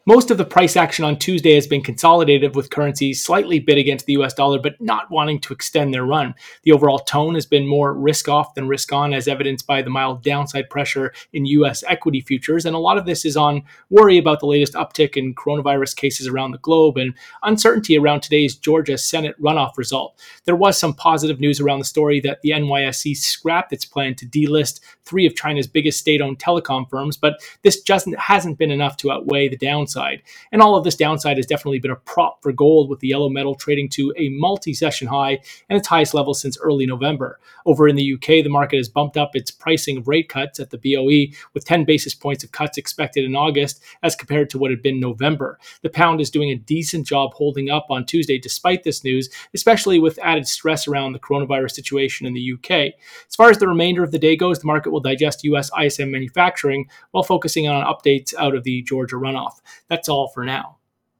Most of the price action on Tuesday has been consolidative, with currencies slightly bid against the US dollar, but not wanting to extend their run. The overall tone has been more risk off than risk on, as evidenced by the mild downside pressure in US equity futures. And a lot of this is on worry about the latest uptick in coronavirus cases around the globe and uncertainty around today's Georgia Senate runoff result. There was some positive news around the story that the NYSE scrapped its plan to delist three of China's biggest state-owned telecom firms, but this just hasn't been enough to outweigh the downside. And all of this downside has definitely been a prop for gold, with the yellow metal trading to a multi-session high and its highest level since early November. Over in the UK, the market has bumped up its pricing of rate cuts at the BOE, with 10 basis points of cuts expected in August as compared to what had been November. The pound is doing a decent job holding up on Tuesday despite this news, especially with added stress around the coronavirus situation in the UK. As far as the remainder of the day goes, the market will digest US ISM manufacturing while focusing on updates out of the Georgia runoff. That's all for now.